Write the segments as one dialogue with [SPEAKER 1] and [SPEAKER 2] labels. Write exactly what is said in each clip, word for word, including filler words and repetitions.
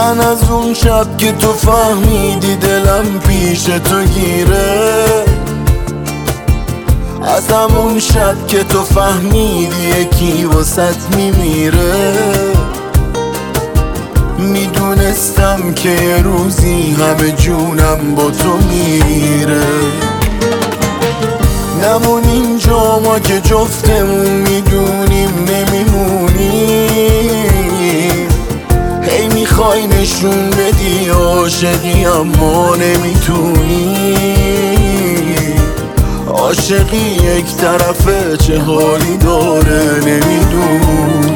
[SPEAKER 1] من از اون شب که تو فهمیدی دلم پیش تو گیره، از همون شب که تو فهمیدی یکی واسط میمیره. میدونستم که یه روزی همه جونم با تو میره. نمون اینجا ما که جفتمون میدونیم نمیمونیم. هی میخوای نشون بدی عاشقی اما نمیتونی. عاشقی یک طرفه چه حالی داره نمیدونی.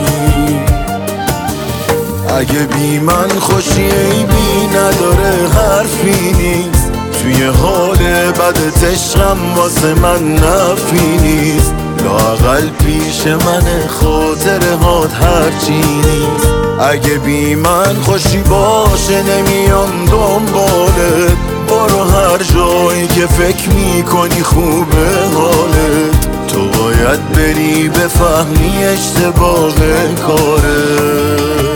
[SPEAKER 1] اگه بی من خوشی عیبی نداره حرفی نیست. توی حال بد عشقم واسه من نفی نیست. لااقل پیش من خاطره هات هرچی نیست. اگه بی من خوشی باشه نمیام دنبالت. برو هر جایی که فکر میکنی خوبه حالت. تو باید بری بفهمی اشتباه کارت.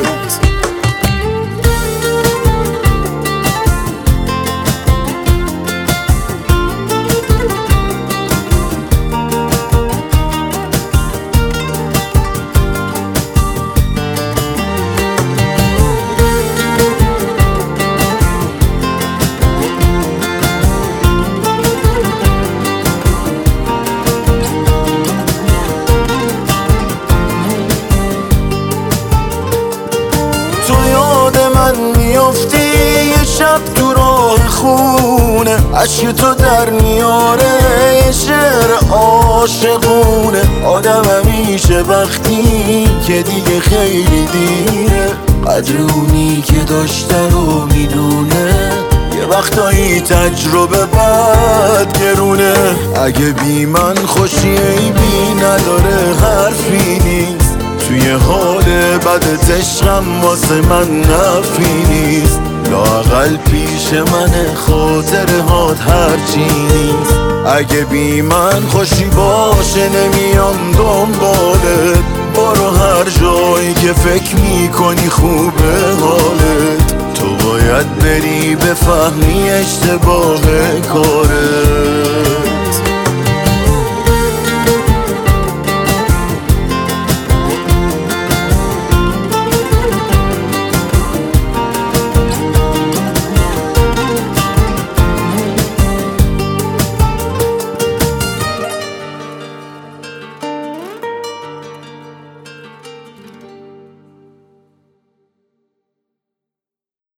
[SPEAKER 1] میافتی یه شب تو راه خونه، عشق تو در میاره یه شعر عاشقونه. آدم همیشه وقتی که دیگه خیلی دیره، قدر اونی که داشته رو میدونه. یه وقتایی تجربه بد گرونه. اگه بی من خوشی عیبی نداره حرفی نیست. توی حال بد عشقم واسه من نفی نیست. لااقل پیش من خاطره هات هرچی نیست. اگه بی من خوشی باشه نمیام دنبالت. برو هر جایی که فکر میکنی خوبه حالت. تو باید بری بفهمی اشتباه کارت.